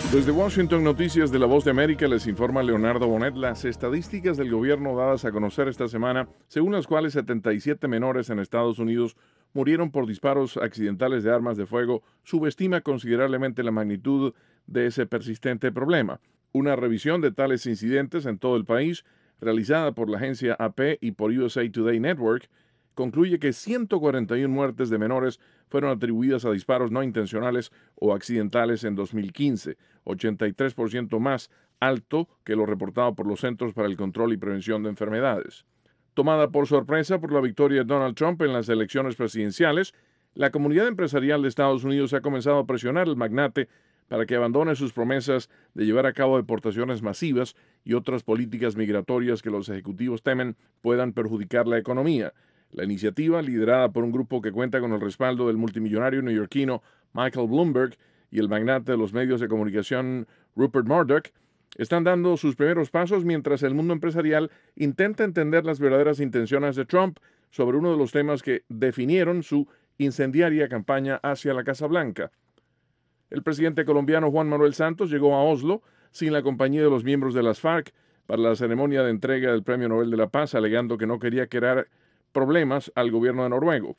Desde Washington, Noticias de La Voz de América, les informa Leonardo Bonet. Las estadísticas del gobierno dadas a conocer esta semana, según las cuales 77 menores en Estados Unidos murieron por disparos accidentales de armas de fuego, subestima considerablemente la magnitud de ese persistente problema. Una revisión de tales incidentes en todo el país, realizada por la agencia AP y por USA Today Network, concluye que 141 muertes de menores fueron atribuidas a disparos no intencionales o accidentales en 2015, 83% más alto que lo reportado por los Centros para el Control y Prevención de Enfermedades. Tomada por sorpresa por la victoria de Donald Trump en las elecciones presidenciales, la comunidad empresarial de Estados Unidos ha comenzado a presionar al magnate para que abandone sus promesas de llevar a cabo deportaciones masivas y otras políticas migratorias que los ejecutivos temen puedan perjudicar la economía. La iniciativa, liderada por un grupo que cuenta con el respaldo del multimillonario neoyorquino Michael Bloomberg y el magnate de los medios de comunicación Rupert Murdoch, están dando sus primeros pasos mientras el mundo empresarial intenta entender las verdaderas intenciones de Trump sobre uno de los temas que definieron su incendiaria campaña hacia la Casa Blanca. El presidente colombiano Juan Manuel Santos llegó a Oslo sin la compañía de los miembros de las FARC para la ceremonia de entrega del Premio Nobel de la Paz, alegando que no quería crear problemas al gobierno de Noruega.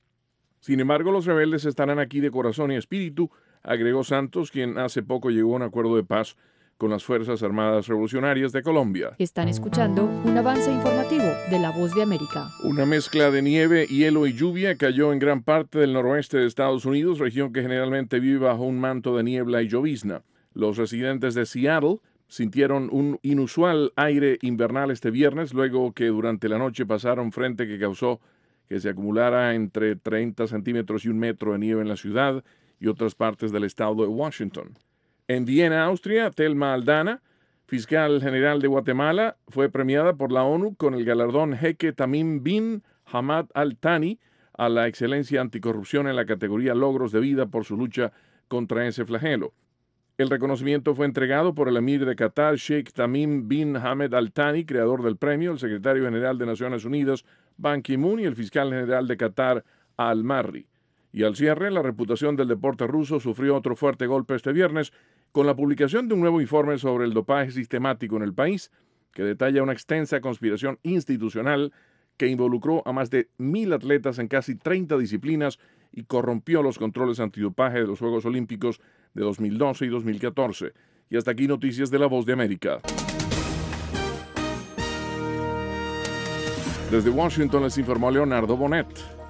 Sin embargo, los rebeldes estarán aquí de corazón y espíritu, agregó Santos, quien hace poco llegó a un acuerdo de paz con las Fuerzas Armadas Revolucionarias de Colombia. Están escuchando un avance informativo de La Voz de América. Una mezcla de nieve, hielo y lluvia cayó en gran parte del noroeste de Estados Unidos, región que generalmente vive bajo un manto de niebla y llovizna. Los residentes de Seattle sintieron un inusual aire invernal este viernes, luego que durante la noche pasara un frente que causó que se acumulara entre 30 centímetros y 1 metro de nieve en la ciudad y otras partes del estado de Washington. En Viena, Austria, Thelma Aldana, fiscal general de Guatemala, fue premiada por la ONU con el galardón Jeque Tamim bin Hamad Al Thani a la excelencia anticorrupción en la categoría Logros de Vida por su lucha contra ese flagelo. El reconocimiento fue entregado por el emir de Qatar, Sheikh Tamim bin Hamad Al Thani, creador del premio, el secretario general de Naciones Unidas, Ban Ki-moon, y el fiscal general de Qatar, Al-Marri. Y al cierre, la reputación del deporte ruso sufrió otro fuerte golpe este viernes con la publicación de un nuevo informe sobre el dopaje sistemático en el país, que detalla una extensa conspiración institucional que involucró a más de 1,000 atletas en casi 30 disciplinas y corrompió los controles antidopaje de los Juegos Olímpicos de 2012 y 2014. Y hasta aquí Noticias de La Voz de América. Desde Washington les informó Leonardo Bonet.